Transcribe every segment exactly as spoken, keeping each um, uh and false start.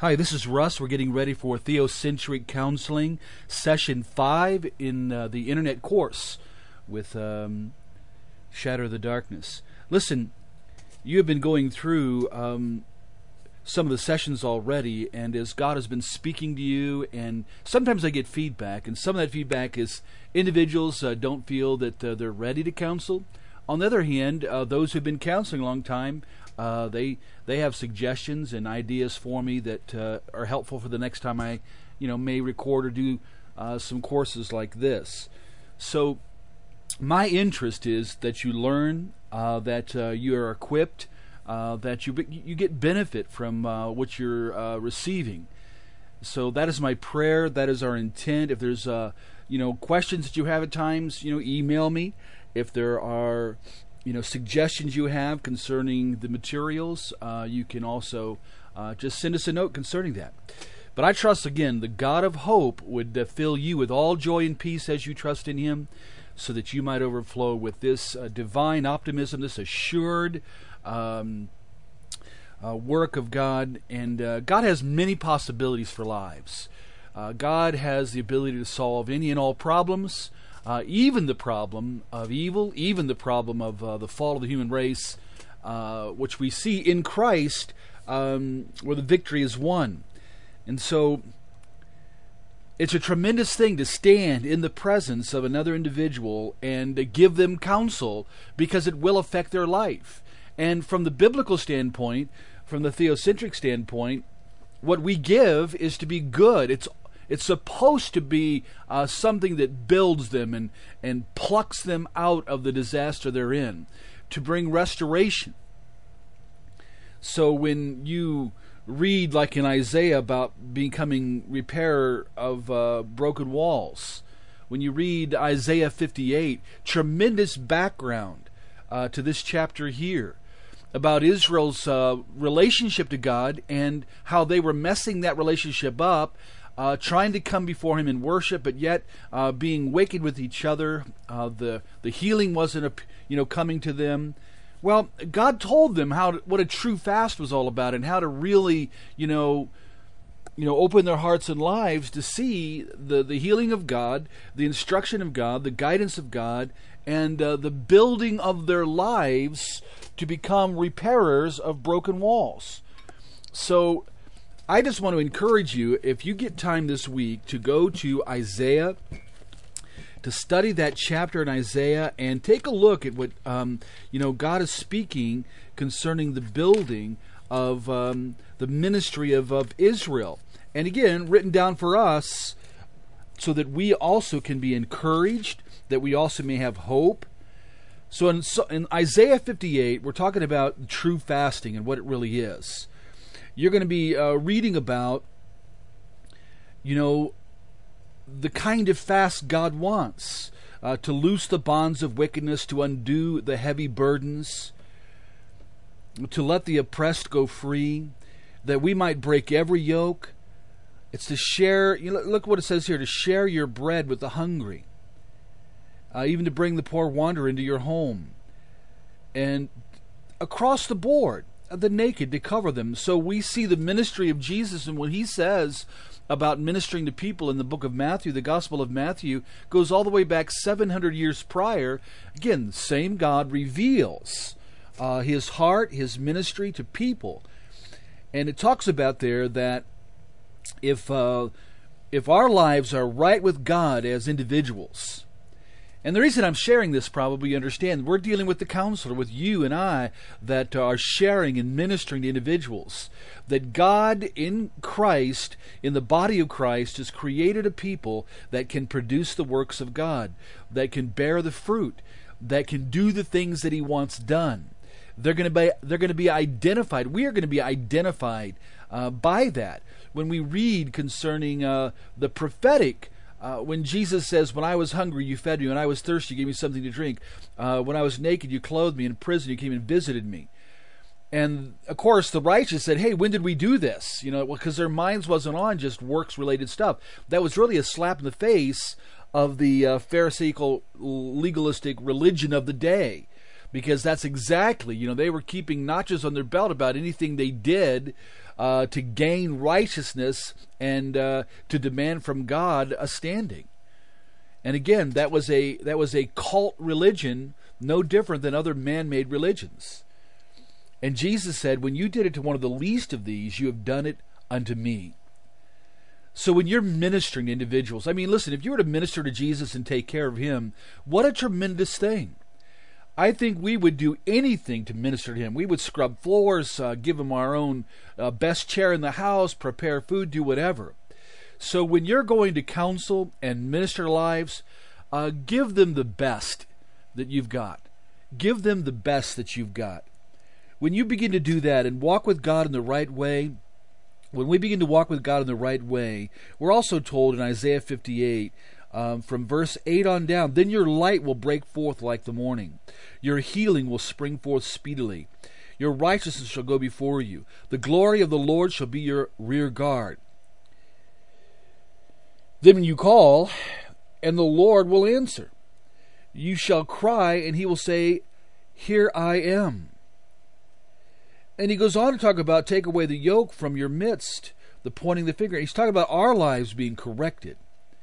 Hi, this is Russ. We're getting ready for Theocentric Counseling, Session five in uh, the Internet course with um, Shatter the Darkness. Listen, you have been going through um, some of the sessions already, and as God has been speaking to you, and sometimes I get feedback, and some of that feedback is individuals uh, don't feel that uh, they're ready to counsel. On the other hand, uh, those who've been counseling a long time, uh, they they have suggestions and ideas for me that uh, are helpful for the next time I, you know, may record or do uh, some courses like this. So, my interest is that you learn, uh, that uh, you are equipped, uh, that you you get benefit from uh, what you're uh, receiving. So that is my prayer. That is our intent. If there's uh, you know questions that you have at times, you know, email me. If there are, you know, suggestions you have concerning the materials, uh, you can also uh, just send us a note concerning that. But I trust, again, the God of hope would uh, fill you with all joy and peace as you trust in Him, so that you might overflow with this uh, divine optimism, this assured um, uh, work of God. And uh, God has many possibilities for lives. Uh, God has the ability to solve any and all problems. Uh, even the problem of evil, even the problem of uh, the fall of the human race, uh, which we see in Christ, um, where the victory is won. And so it's a tremendous thing to stand in the presence of another individual and to give them counsel, because it will affect their life. And from the biblical standpoint, from the theocentric standpoint, what we give is to be good. It's It's supposed to be uh, something that builds them and, and plucks them out of the disaster they're in, to bring restoration. So when you read, like in Isaiah, about becoming repairer of uh, broken walls, when you read Isaiah fifty-eight, tremendous background uh, to this chapter here, about Israel's uh, relationship to God and how they were messing that relationship up, Uh, trying to come before Him in worship, but yet uh, being wicked with each other. Uh, the the healing wasn't, a, you know, coming to them. Well, God told them how to, what a true fast was all about, and how to really, you know, you know, open their hearts and lives to see the the healing of God, the instruction of God, the guidance of God, and uh, the building of their lives to become repairers of broken walls. So I just want to encourage you, if you get time this week, to go to Isaiah, to study that chapter in Isaiah, and take a look at what um, you know God is speaking concerning the building of um, the ministry of, of Israel. And again, written down for us so that we also can be encouraged, that we also may have hope. So in, so in Isaiah fifty-eight, we're talking about true fasting and what it really is. You're going to be uh, reading about, you know, the kind of fast God wants, uh, to loose the bonds of wickedness, to undo the heavy burdens, to let the oppressed go free, that we might break every yoke. It's to share, you know, look what it says here, to share your bread with the hungry, uh, even to bring the poor wanderer into your home, and across the board, the naked to cover them. So we see the ministry of Jesus, and what He says about ministering to people in the book of Matthew, the Gospel of Matthew, goes all the way back seven hundred years prior. Again, the same God reveals uh, His heart, His ministry to people. And it talks about there that if uh, if our lives are right with God as individuals, and the reason I'm sharing this, probably you understand, we're dealing with the counselor, with you and I, that are sharing and ministering to individuals. That God in Christ, in the body of Christ, has created a people that can produce the works of God, that can bear the fruit, that can do the things that He wants done. They're going to be they're going to be identified. We are going to be identified uh, by that. When we read concerning uh, the prophetic, Uh, when Jesus says, when I was hungry, you fed me. When I was thirsty, you gave me something to drink. Uh, when I was naked, you clothed me. In prison, you came and visited me. And, of course, the righteous said, hey, when did we do this? You know, because their minds wasn't on just works-related stuff. That was really a slap in the face of the uh, Pharisaical, legalistic religion of the day. Because that's exactly, you know, they were keeping notches on their belt about anything they did uh, to gain righteousness and uh, to demand from God a standing. And again, that was a that was a cult religion, no different than other man-made religions. And Jesus said, when you did it to one of the least of these, you have done it unto me. So when you're ministering to individuals, I mean, listen, if you were to minister to Jesus and take care of him, what a tremendous thing. I think we would do anything to minister to him. We would scrub floors, uh, give him our own uh, best chair in the house, prepare food, do whatever. So when you're going to counsel and minister lives, uh, give them the best that you've got. Give them the best that you've got. When you begin to do that and walk with God in the right way, when we begin to walk with God in the right way, we're also told in Isaiah fifty-eight, um, from verse eight on down, then your light will break forth like the morning. Your healing will spring forth speedily. Your righteousness shall go before you. The glory of the Lord shall be your rear guard. Then you call, and the Lord will answer. You shall cry, and he will say, here I am. And he goes on to talk about take away the yoke from your midst, the pointing the finger. He's talking about our lives being corrected,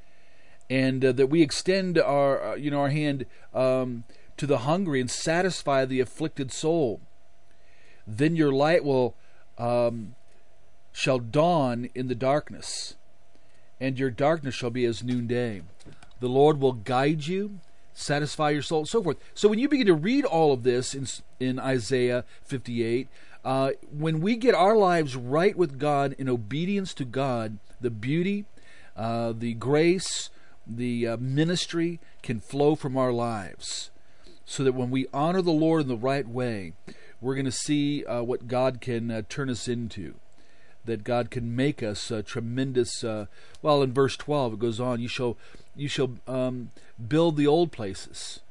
and uh, that we extend our, uh, you know, our hand um, to the hungry and satisfy the afflicted soul. Then your light will um, shall dawn in the darkness, and your darkness shall be as noonday. The Lord will guide you, satisfy your soul, and so forth. So when you begin to read all of this in in Isaiah fifty-eight, uh, when we get our lives right with God in obedience to God, the beauty, uh, the grace, the uh, ministry can flow from our lives. So that when we honor the Lord in the right way, we're going to see uh, what God can uh, turn us into. That God can make us a tremendous. Uh, well, in verse twelve it goes on. You shall, you shall um, build the old places,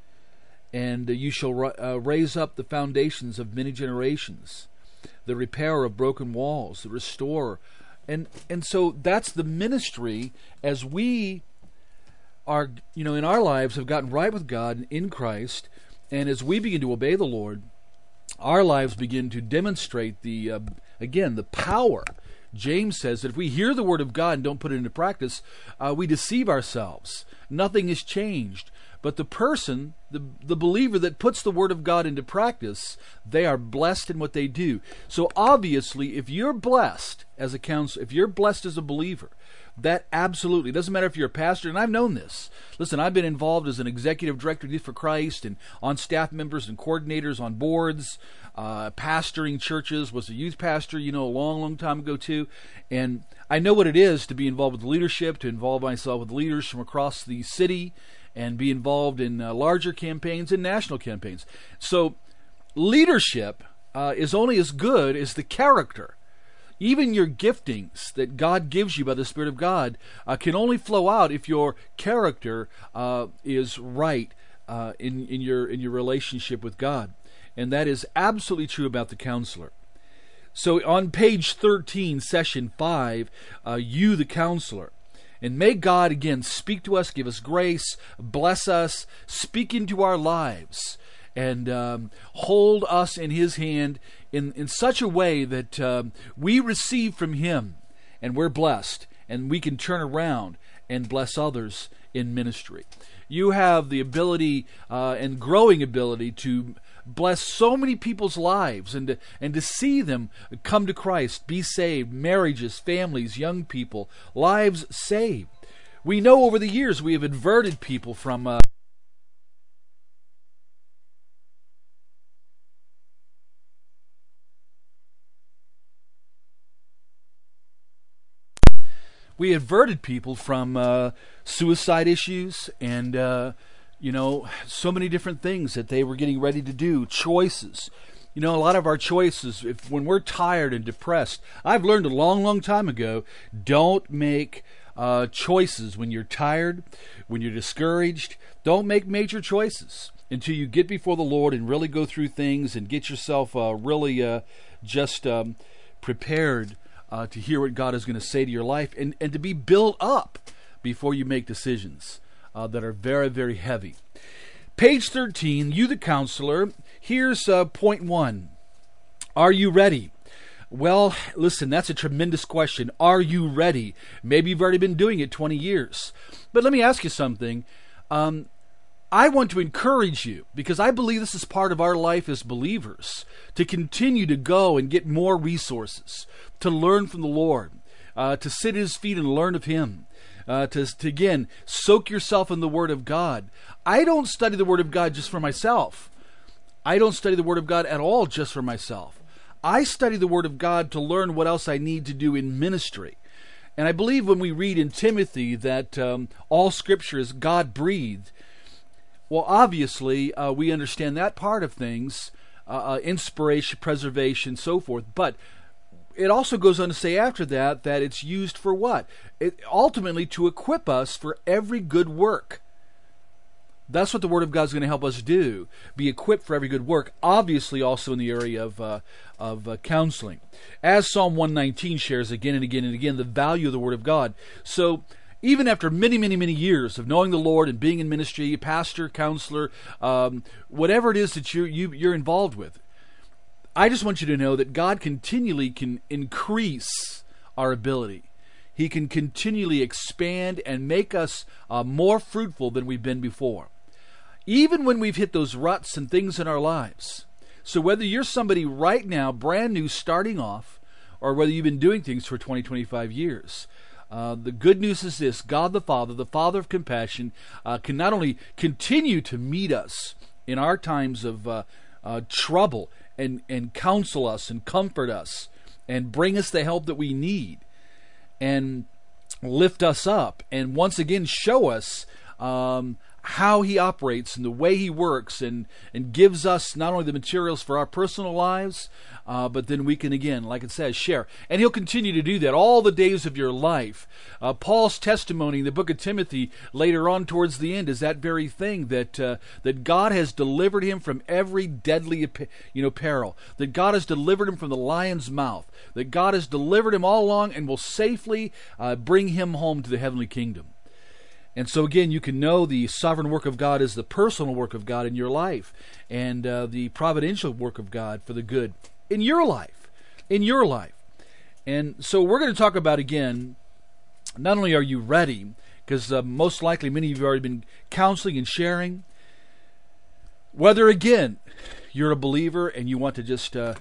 and uh, you shall uh, raise up the foundations of many generations. The repairer of broken walls, the restorer, and and so that's the ministry as we are, you know, in our lives have gotten right with God in Christ, and as we begin to obey the Lord, our lives begin to demonstrate the uh, again the power. James says that if we hear the word of God and don't put it into practice, uh, we deceive ourselves. Nothing is changed. But the person, the, the believer that puts the word of God into practice, they are blessed in what they do. So obviously, if you're blessed as a counselor, if you're blessed as a believer, that absolutely, it doesn't matter if you're a pastor, and I've known this. Listen, I've been involved as an executive director of Youth for Christ and on staff members and coordinators on boards, uh, pastoring churches, was a youth pastor, you know, a long, long time ago too. And I know what it is to be involved with leadership, to involve myself with leaders from across the city and be involved in uh, larger campaigns and national campaigns. So leadership uh, is only as good as the character. Even your giftings that God gives you by the Spirit of God uh, can only flow out if your character uh, is right uh, in, in your in your relationship with God. And that is absolutely true about the counselor. So on page thirteen, session five, uh, you the counselor. And may God again speak to us, give us grace, bless us, speak into our lives, and um, hold us in His hand in, in such a way that um, we receive from Him, and we're blessed, and we can turn around and bless others in ministry. You have the ability uh, and growing ability to bless so many people's lives and to, and to see them come to Christ, be saved, marriages, families, young people, lives saved. We know over the years we have averted people from uh, we averted people from uh, suicide issues and uh, you know, so many different things that they were getting ready to do, choices. You know, a lot of our choices, if when we're tired and depressed, I've learned a long, long time ago, don't make uh, choices when you're tired, when you're discouraged. Don't make major choices until you get before the Lord and really go through things and get yourself uh, really uh, just um, prepared uh, to hear what God is going to say to your life and, and to be built up before you make decisions Uh, that are very, very heavy. Page thirteen, you the counselor. Here's uh, point one. Are you ready? Well, listen, that's a tremendous question. Are you ready? Maybe you've already been doing it twenty years. But let me ask you something. Um, I want to encourage you, because I believe this is part of our life as believers, to continue to go and get more resources, to learn from the Lord, uh, to sit at His feet and learn of Him, uh, to, to, again, soak yourself in the Word of God. I don't study the Word of God just for myself. I don't study the Word of God at all just for myself. I study the Word of God to learn what else I need to do in ministry. And I believe when we read in Timothy that um, all Scripture is God-breathed, well, obviously, uh, we understand that part of things, uh, uh, inspiration, preservation, so forth. But it also goes on to say after that that it's used for what? It, ultimately, to equip us for every good work. That's what the Word of God is going to help us do, be equipped for every good work, obviously also in the area of uh, of uh, counseling. As Psalm one nineteen shares again and again and again, the value of the Word of God. So even after many, many, many years of knowing the Lord and being in ministry, pastor, counselor, um, whatever it is that you, you, you're involved with, I just want you to know that God continually can increase our ability. He can continually expand and make us uh, more fruitful than we've been before, even when we've hit those ruts and things in our lives. So whether you're somebody right now, brand new, starting off, or whether you've been doing things for twenty, twenty-five years, uh, the good news is this: God the Father, the Father of compassion, uh, can not only continue to meet us in our times of uh, uh, trouble and, and counsel us and comfort us and bring us the help that we need and lift us up and once again show us um, how He operates and the way He works, and, and gives us not only the materials for our personal lives, uh, but then we can, again, like it says, share. And He'll continue to do that all the days of your life. Uh, Paul's testimony in the book of Timothy later on towards the end is that very thing, that uh, that God has delivered him from every deadly you know peril, that God has delivered him from the lion's mouth, that God has delivered him all along and will safely uh, bring him home to the heavenly kingdom. And so again, you can know the sovereign work of God is the personal work of God in your life, and uh, the providential work of God for the good in your life, in your life. And so we're going to talk about, again, not only are you ready, because uh, most likely many of you have already been counseling and sharing, whether, again, you're a believer and you want to just uh,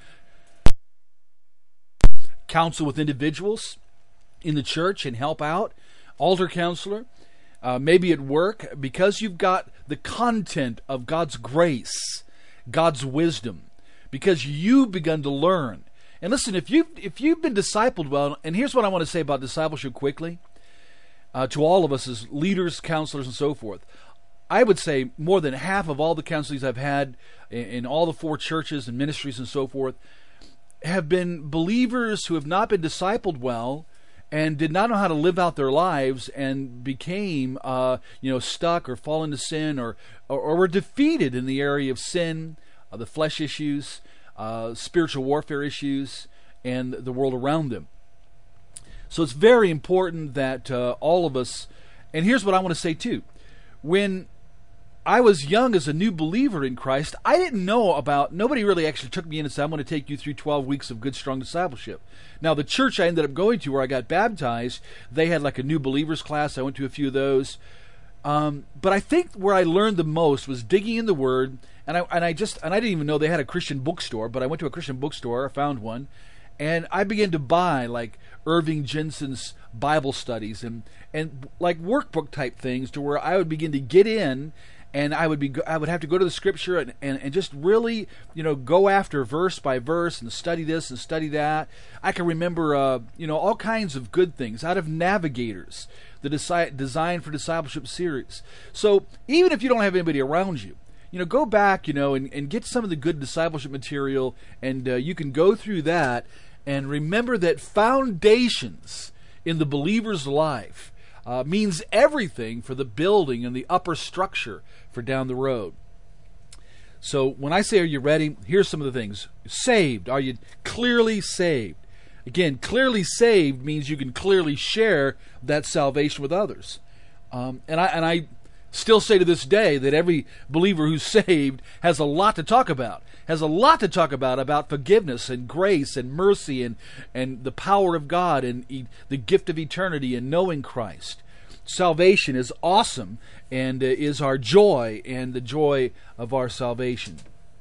counsel with individuals in the church and help out, altar counselor, Uh, maybe at work, because you've got the content of God's grace, God's wisdom, because you've begun to learn. And listen, if you've, if you've been discipled well, and here's what I want to say about discipleship quickly, uh, to all of us as leaders, counselors, and so forth. I would say more than half of all the counselings I've had in, in all the four churches and ministries and so forth have been believers who have not been discipled well, and did not know how to live out their lives, and became, uh, you know, stuck or fall into sin, or, or, or were defeated in the area of sin, uh, the flesh issues, uh, spiritual warfare issues, and the world around them. So it's very important that uh, all of us, and here's what I want to say too. When I was young as a new believer in Christ, I didn't know about, nobody really actually took me in and said, I'm going to take you through twelve weeks of good, strong discipleship. Now, the church I ended up going to where I got baptized, they had like a new believers class. I went to a few of those. Um, but I think where I learned the most was digging in the Word, and I, and I just, and I didn't even know they had a Christian bookstore, but I went to a Christian bookstore, I found one, and I began to buy like Irving Jensen's Bible studies and, and like workbook type things, to where I would begin to get in. And I would be, I would have to go to the Scripture and, and, and just really, you know, go after verse by verse and study this and study that. I can remember, uh, you know, all kinds of good things out of Navigators, the Desi- Design for Discipleship series. So even if you don't have anybody around you, you know, go back, you know, and, and get some of the good discipleship material, and uh, you can go through that and remember that foundations in the believer's life Uh, means everything for the building and the upper structure for down the road. So when I say, are you ready? Here's some of the things. Saved. Are you clearly saved? Again, clearly saved means you can clearly share that salvation with others. Um, and I and I still say to this day that every believer who's saved has a lot to talk about, has a lot to talk about, about forgiveness and grace and mercy and, and the power of God and e- the gift of eternity and knowing Christ. Salvation is awesome and uh, is our joy, and the joy of our salvation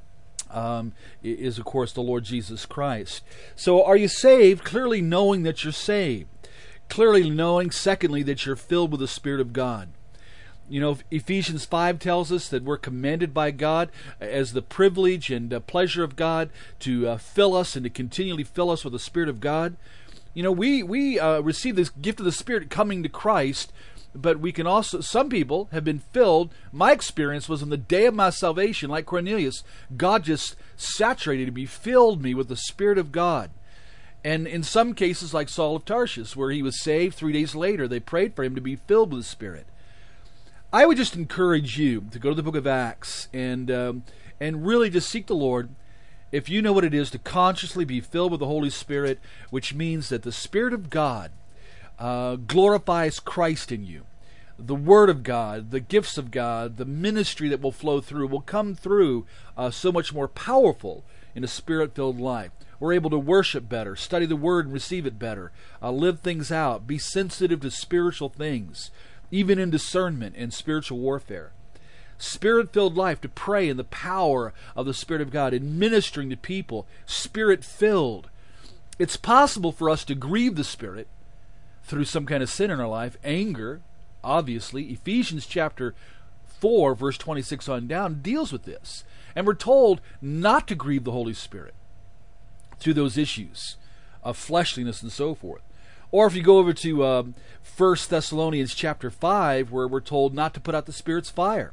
um, is, of course, the Lord Jesus Christ. So are you saved? Clearly knowing that you're saved. Clearly knowing, secondly, that you're filled with the Spirit of God. You know, Ephesians five tells us that we're commanded by God as the privilege and uh, pleasure of God to uh, fill us and to continually fill us with the Spirit of God. You know, we, we uh, receive this gift of the Spirit coming to Christ, but we can also, some people have been filled. My experience was on the day of my salvation, like Cornelius, God just saturated me, filled me with the Spirit of God. And in some cases, like Saul of Tarshish, where he was saved, three days later, they prayed for him to be filled with the Spirit. I would just encourage you to go to the book of Acts and um, and really just seek the Lord. If you know what it is to consciously be filled with the Holy Spirit, which means that the Spirit of God uh, glorifies Christ in you. The Word of God, the gifts of God, the ministry that will flow through will come through uh, so much more powerful in a Spirit-filled life. We're able to worship better, study the Word and receive it better, uh, live things out, be sensitive to spiritual things, even in discernment and spiritual warfare. Spirit-filled life, to pray in the power of the Spirit of God, in ministering to people, Spirit-filled. It's possible for us to grieve the Spirit through some kind of sin in our life, anger, obviously. Ephesians chapter four, verse twenty-six on down, deals with this. And we're told not to grieve the Holy Spirit through those issues of fleshliness and so forth. Or if you go over to um, First Thessalonians chapter five, where we're told not to put out the Spirit's fire,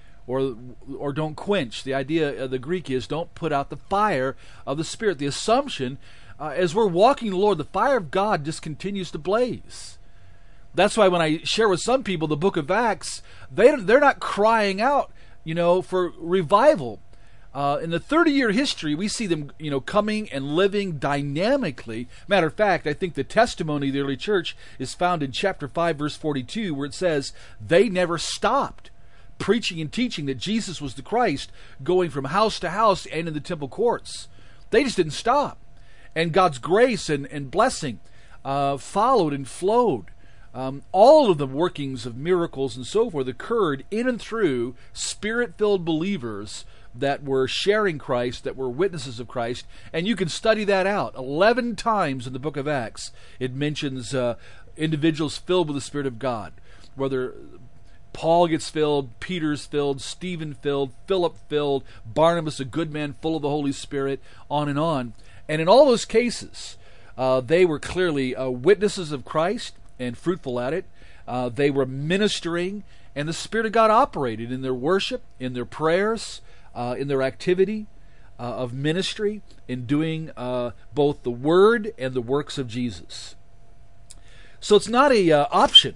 or or don't quench. The idea of the Greek is don't put out the fire of the Spirit. The assumption, uh, as we're walking the Lord, the fire of God just continues to blaze. That's why when I share with some people the book of Acts, they they're not crying out, you know, for revival. Uh, in the thirty-year history, we see them, you know, coming and living dynamically. Matter of fact, I think the testimony of the early church is found in chapter five, verse forty-two, where it says they never stopped preaching and teaching that Jesus was the Christ, going from house to house and in the temple courts. They just didn't stop. And God's grace and, and blessing uh, followed and flowed. Um, all of the workings of miracles and so forth occurred in and through Spirit-filled believers that were sharing Christ, that were witnesses of Christ. And you can study that out. Eleven times in the book of Acts, it mentions uh, individuals filled with the Spirit of God. Whether Paul gets filled, Peter's filled, Stephen filled, Philip filled, Barnabas, a good man full of the Holy Spirit, on and on. And in all those cases, uh, they were clearly uh, witnesses of Christ and fruitful at it. Uh, they were ministering, and the Spirit of God operated in their worship, in their prayers, uh, in their activity uh, of ministry, in doing uh, both the Word and the works of Jesus. So it's not a uh, option.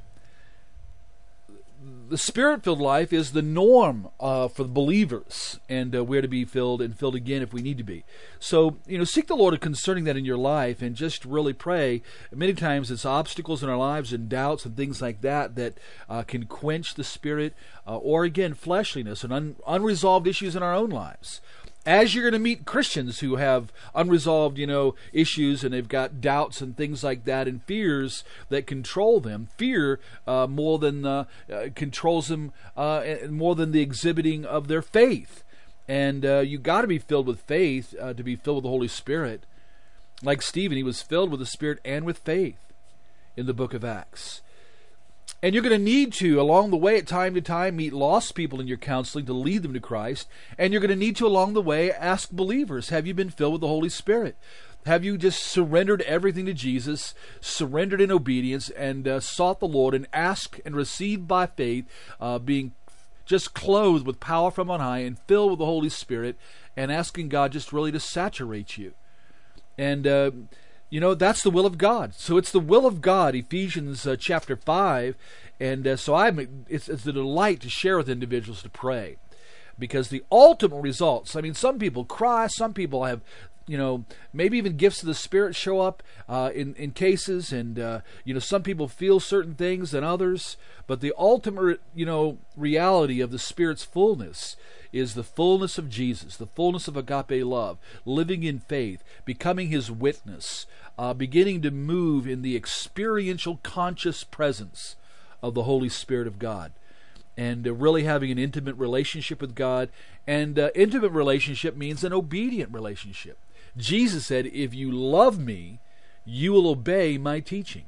The Spirit-filled life is the norm uh, for the believers, and uh, we're to be filled and filled again if we need to be. So, you know, seek the Lord concerning that in your life, and just really pray. Many times it's obstacles in our lives and doubts and things like that that uh, can quench the Spirit, uh, or again, fleshliness and un- unresolved issues in our own lives. As you're going to meet Christians who have unresolved, you know, issues, and they've got doubts and things like that, and fears that control them. Fear uh, more than uh, uh, controls them, uh, more than the exhibiting of their faith. And uh, you got to be filled with faith uh, to be filled with the Holy Spirit. Like Stephen, he was filled with the Spirit and with faith in the book of Acts. And you're going to need to, along the way, at time to time, meet lost people in your counseling to lead them to Christ. And you're going to need to, along the way, ask believers, have you been filled with the Holy Spirit? Have you just surrendered everything to Jesus, surrendered in obedience, and uh, sought the Lord, and asked and received by faith, uh, being just clothed with power from on high and filled with the Holy Spirit, and asking God just really to saturate you? And uh, You know, that's the will of God. So it's the will of God, Ephesians uh, chapter five. And uh, so I'm, it's, it's a delight to share with individuals to pray. Because the ultimate results, I mean, some people cry, some people have you know, maybe even gifts of the Spirit show up uh, in, in cases, and, uh, you know, some people feel certain things than others, but the ultimate, you know, reality of the Spirit's fullness is the fullness of Jesus, the fullness of agape love, living in faith, becoming His witness, uh, beginning to move in the experiential, conscious presence of the Holy Spirit of God, and uh, really having an intimate relationship with God. And uh, intimate relationship means an obedient relationship. Jesus said, if you love me, you will obey my teaching.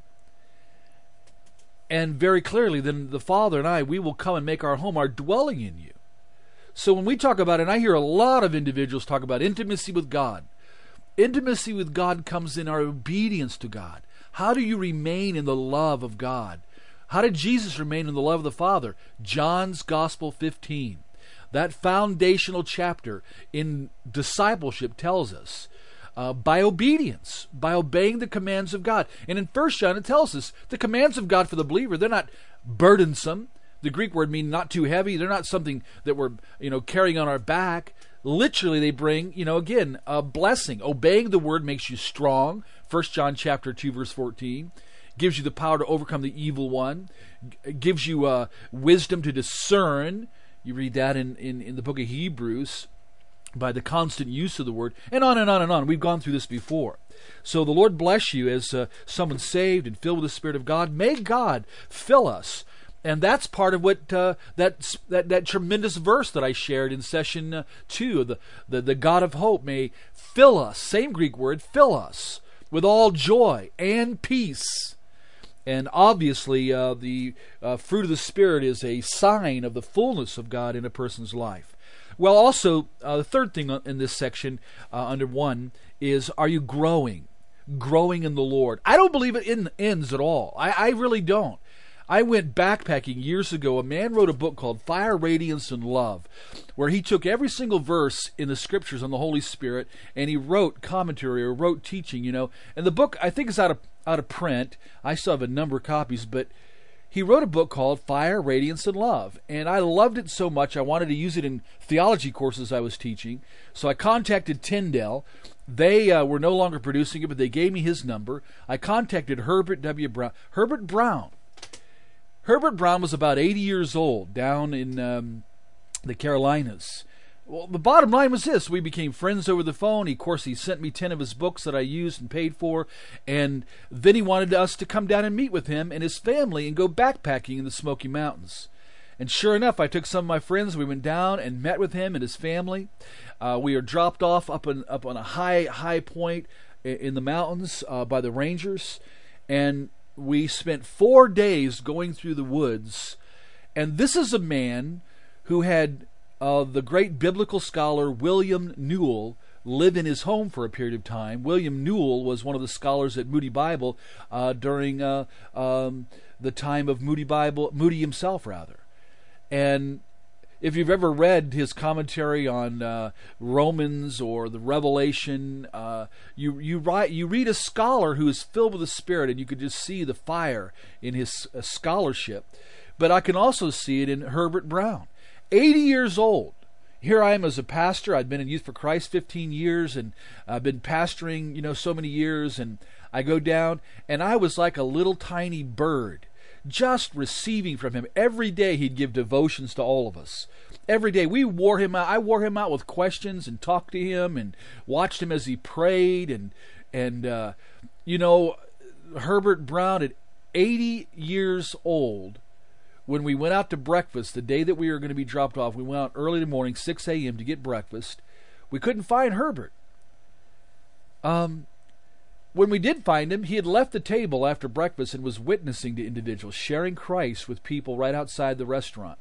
And very clearly, then the Father and I, we will come and make our home, our dwelling in you. So when we talk about it, and I hear a lot of individuals talk about intimacy with God, intimacy with God comes in our obedience to God. How do you remain in the love of God? How did Jesus remain in the love of the Father? John's Gospel fifteen. That foundational chapter in discipleship tells us uh, by obedience, by obeying the commands of God. And in First John it tells us the commands of God for the believer, they're not burdensome. The Greek word means not too heavy. They're not something that we're, you know, carrying on our back. Literally, they bring, you know, again, a blessing. Obeying the word makes you strong. First John chapter two, verse fourteen. Gives you the power to overcome the evil one. G- gives you uh, wisdom to discern. You read that in, in, in the book of Hebrews by the constant use of the word. And on and on and on. We've gone through this before. So the Lord bless you as uh, someone saved and filled with the Spirit of God. May God fill us. And that's part of what uh, that, that that tremendous verse that I shared in session uh, two. The, the, the God of hope may fill us, same Greek word, fill us, with all joy and peace. And obviously uh, the uh, fruit of the Spirit is a sign of the fullness of God in a person's life. Well, also, uh, the third thing in this section, uh, under one, is are you growing? Growing in the Lord. I don't believe it in, ends at all. I, I really don't. I went backpacking years ago. A man wrote a book called Fire, Radiance, and Love, where he took every single verse in the Scriptures on the Holy Spirit, and he wrote commentary or wrote teaching, you know. And the book, I think, is out of out of print. I still have a number of copies, but he wrote a book called Fire, Radiance, and Love. And I loved it so much, I wanted to use it in theology courses I was teaching. So I contacted Tyndale. They uh, were no longer producing it, but they gave me his number. I contacted Herbert W. Brown. Herbert Brown. Herbert Brown was about eighty years old down in um, the Carolinas. Well, the bottom line was this. We became friends over the phone. He, of course, he sent me ten of his books that I used and paid for. And then he wanted us to come down and meet with him and his family and go backpacking in the Smoky Mountains. And sure enough, I took some of my friends. We went down and met with him and his family. Uh, we were dropped off up on, up on a high, high point in the mountains uh, by the rangers. And we spent four days going through the woods. And this is a man who had uh, the great biblical scholar William Newell live in his home for a period of time. William Newell was one of the scholars at Moody Bible uh, during uh, um, the time of Moody Bible, Moody himself, rather. And if you've ever read his commentary on uh, Romans or the Revelation, uh, you you write you read a scholar who is filled with the Spirit, and you could just see the fire in his uh, scholarship. But I can also see it in Herbert Brown, eighty years old. Here I am as a pastor. I'd been in Youth for Christ fifteen years, and I've been pastoring, you know, so many years. And I go down, and I was like a little tiny bird, just receiving from him. Every day he'd give devotions to all of us. Every day we wore him out. I wore him out with questions and talked to him and watched him as he prayed. And, and uh, you know, Herbert Brown at eighty years old, when we went out to breakfast, the day that we were going to be dropped off, we went out early in the morning, six a.m. to get breakfast. We couldn't find Herbert. Um... When we did find him, he had left the table after breakfast and was witnessing to individuals, sharing Christ with people right outside the restaurant.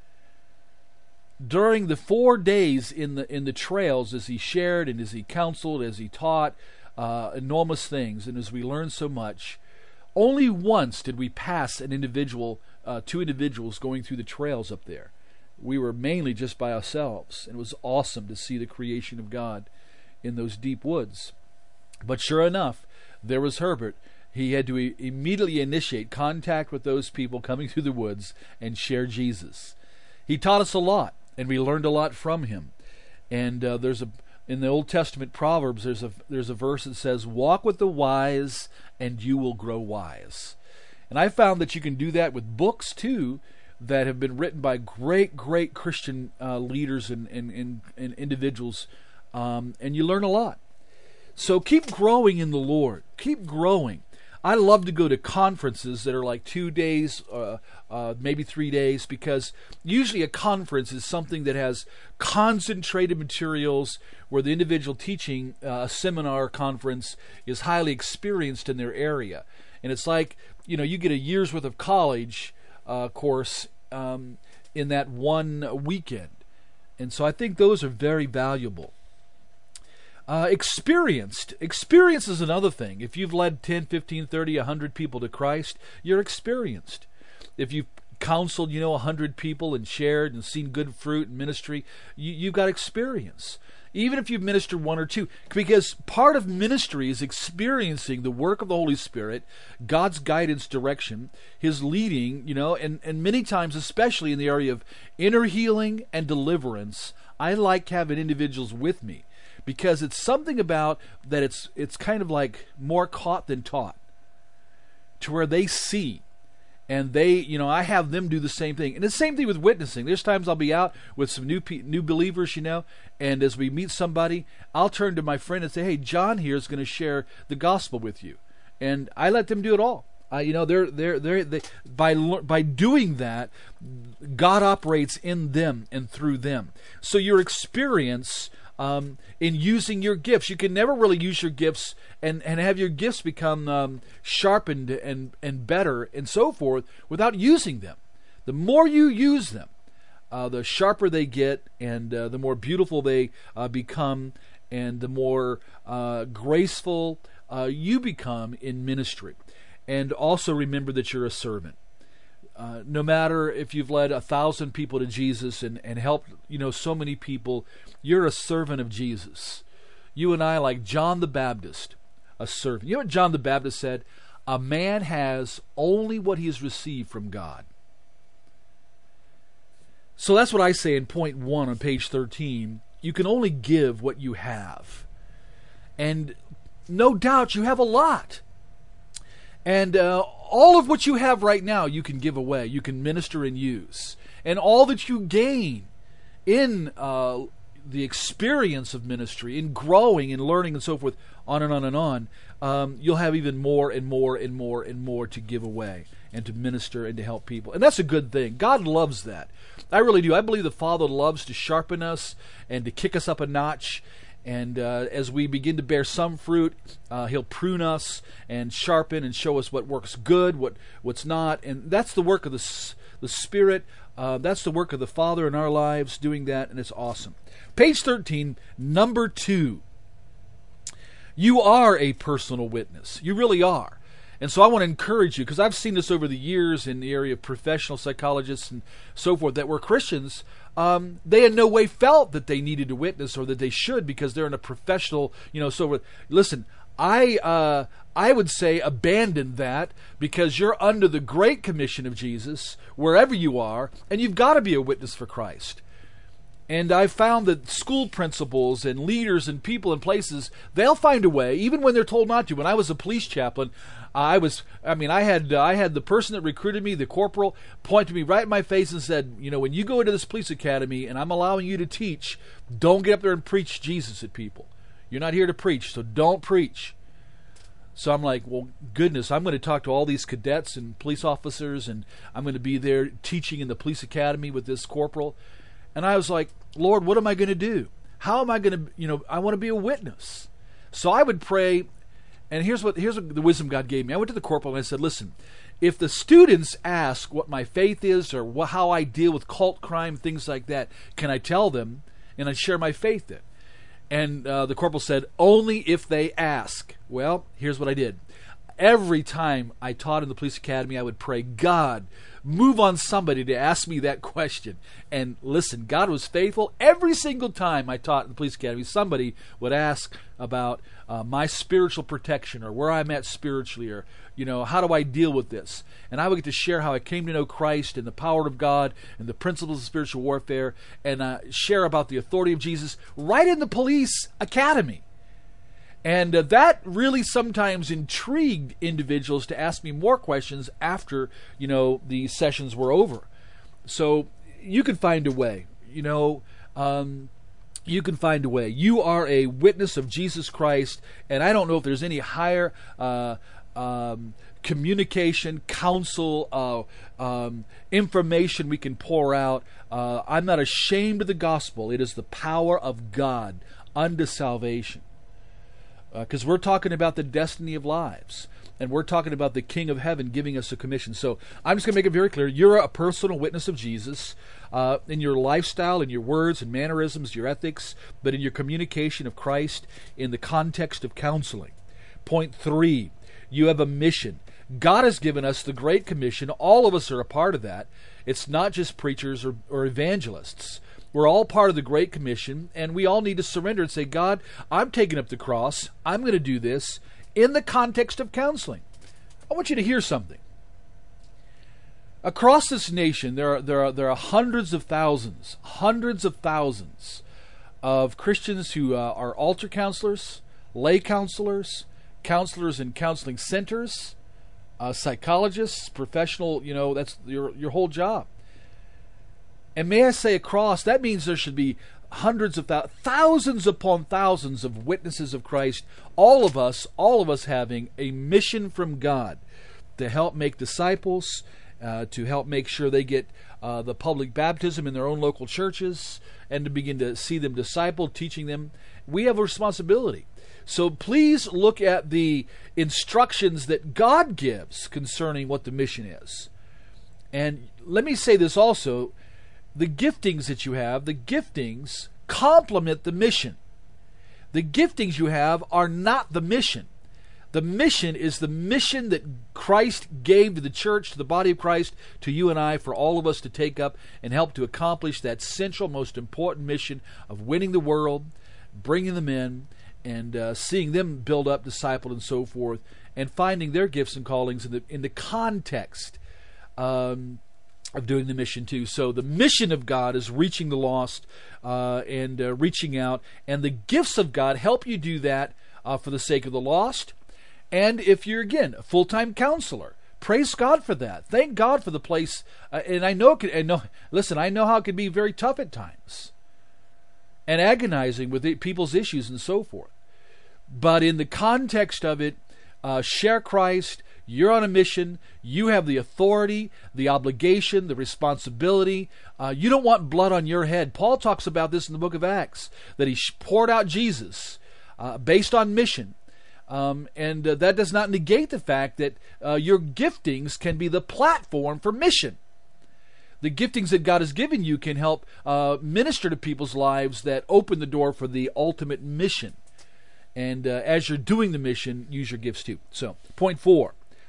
During the four days in the in the trails, as he shared and as he counseled, as he taught uh, enormous things, and as we learned so much, only once did we pass an individual, uh, two individuals going through the trails up there. We were mainly just by ourselves, and it was awesome to see the creation of God in those deep woods. But sure enough, there was Herbert. He had to e- immediately initiate contact with those people coming through the woods and share Jesus. He taught us a lot, and we learned a lot from him. And uh, there's a In the Old Testament Proverbs, there's a there's a verse that says, "Walk with the wise, and you will grow wise." And I found that you can do that with books too, that have been written by great, great Christian uh, leaders and, and, and, and individuals, um, and you learn a lot. So keep growing in the Lord. Keep growing. I love to go to conferences that are like two days, uh, uh, maybe three days, because usually a conference is something that has concentrated materials where the individual teaching uh, a seminar conference is highly experienced in their area. And it's like, you know, you get a year's worth of college uh, course um, in that one weekend. And so I think those are very valuable. Uh, experienced. Experience is another thing. If you've led ten, fifteen, thirty, one hundred people to Christ, you're experienced. If you've counseled, you know, one hundred people and shared and seen good fruit in ministry, you, you've got experience. Even if you've ministered one or two. Because part of ministry is experiencing the work of the Holy Spirit, God's guidance, direction, His leading, you know, and, and many times, especially in the area of inner healing and deliverance, I like having individuals with me. Because it's something about that it's it's kind of like more caught than taught, to where they see, and they, you know, I have them do the same thing. And the same thing with witnessing. There's times I'll be out with some new pe- new believers, you know, and as we meet somebody, I'll turn to my friend and say, "Hey, John here is going to share the gospel with you," and I let them do it all. Uh, you know, they're they're they're they, by by doing that, God operates in them and through them. So your experience. Um, in using your gifts. You can never really use your gifts and, and have your gifts become um, sharpened and, and better and so forth without using them. The more you use them, uh, the sharper they get, and uh, the more beautiful they uh, become, and the more uh, graceful uh, you become in ministry. And also remember that you're a servant. Uh, no matter if you've led a thousand people to Jesus and, and helped, you know, so many people, you're a servant of Jesus. You and I, like John the Baptist, a servant. You know what John the Baptist said? A man has only what he has received from God. So that's what I say in point one on page thirteen. You can only give what you have. And no doubt you have a lot. And uh, all of what you have right now, you can give away. You can minister and use. And all that you gain in uh, the experience of ministry, in growing and learning and so forth, on and on and on, um, you'll have even more and more and more and more to give away and to minister and to help people. And that's a good thing. God loves that. I really do. I believe the Father loves to sharpen us and to kick us up a notch. And uh, as we begin to bear some fruit, uh, He'll prune us and sharpen and show us what works good, what what's not. And that's the work of the, the Spirit. Uh, that's the work of the Father in our lives, doing that, and it's awesome. Page thirteen, number two. You are a personal witness. You really are. And so I want to encourage you, because I've seen this over the years in the area of professional psychologists and so forth, that were Christians. Um, they in no way felt that they needed to witness or that they should, because they're in a professional, you know, so listen, I uh, I would say abandon that, because you're under the Great Commission of Jesus wherever you are, and you've got to be a witness for Christ. And I've found that school principals and leaders and people in places, they'll find a way, even when they're told not to. When I was a police chaplain, I was, I mean, I had uh, I had the person that recruited me, the corporal, point to me right in my face and said, you know, when you go into this police academy and I'm allowing you to teach, don't get up there and preach Jesus at people. You're not here to preach, so don't preach. So I'm like, well, goodness, I'm going to talk to all these cadets and police officers, and I'm going to be there teaching in the police academy with this corporal. And I was like, Lord, what am I going to do? How am I going to, you know, I want to be a witness. So I would pray, and here's what here's what the wisdom God gave me. I went to the corporal and I said, listen, if the students ask what my faith is or what, how I deal with cult crime, things like that, can I tell them? And I share my faith then. And uh, the corporal said, only if they ask. Well, here's what I did. every time I taught in the police academy, I would pray, God, move on somebody to ask me that question. And listen, God was faithful. Every single time I taught in the police academy, somebody would ask about uh, my spiritual protection, or where I'm at spiritually, or, you know, how do I deal with this? And I would get to share how I came to know Christ and the power of God and the principles of spiritual warfare, and uh, share about the authority of Jesus right in the police academy. And uh, that really sometimes intrigued individuals to ask me more questions after, you know, the sessions were over. So you can find a way, you know, um, you can find a way. You are a witness of Jesus Christ, and I don't know if there's any higher uh, um, communication, counsel, uh, um, information we can pour out. Uh, I'm not ashamed of the gospel. It is the power of God unto salvation. Because uh, we're talking about the destiny of lives, and we're talking about the King of Heaven giving us a commission. So I'm just going to make it very clear. You're a personal witness of Jesus uh, in your lifestyle, in your words and mannerisms, your ethics, but in your communication of Christ in the context of counseling. Point three, you have a mission. God has given us the Great Commission. All of us are a part of that. It's not just preachers or, or evangelists. We're all part of the Great Commission, and we all need to surrender and say, God, I'm taking up the cross. I'm going to do this in the context of counseling. I want you to hear something. Across this nation, there are, there are, there are hundreds of thousands, hundreds of thousands of Christians who uh, are altar counselors, lay counselors, counselors in counseling centers, uh, psychologists, professional, you know, that's your your whole job. And may I say across, that means there should be hundreds of thousands, thousands upon thousands of witnesses of Christ, all of us, all of us having a mission from God to help make disciples, uh, to help make sure they get uh, the public baptism in their own local churches, and to begin to see them discipled, teaching them. We have a responsibility. So please look at the instructions that God gives concerning what the mission is. And let me say this also. The giftings that you have, the giftings complement the mission. The giftings you have are not the mission. The mission is the mission that Christ gave to the church, to the body of Christ, to you and I, for all of us to take up and help to accomplish that central, most important mission of winning the world, bringing them in, and uh, seeing them build up, discipled, and so forth, and finding their gifts and callings in the in the context um, of doing the mission too. So the mission of God is reaching the lost uh, and uh, reaching out, and the gifts of God help you do that uh, for the sake of the lost. And if you're, again, a full-time counselor, praise God for that. Thank God for the place. Uh, and I know, it can, I know, listen, I know how it can be very tough at times and agonizing with it, people's issues and so forth. But in the context of it, uh, share Christ. You're on a mission. You have the authority, the obligation, the responsibility. Uh, you don't want blood on your head. Paul talks about this in the book of Acts, that he poured out Jesus uh, based on mission. Um, and uh, that does not negate the fact that uh, your giftings can be the platform for mission. The giftings that God has given you can help uh, minister to people's lives that open the door for the ultimate mission. And uh, as you're doing the mission, use your gifts too. So, point four.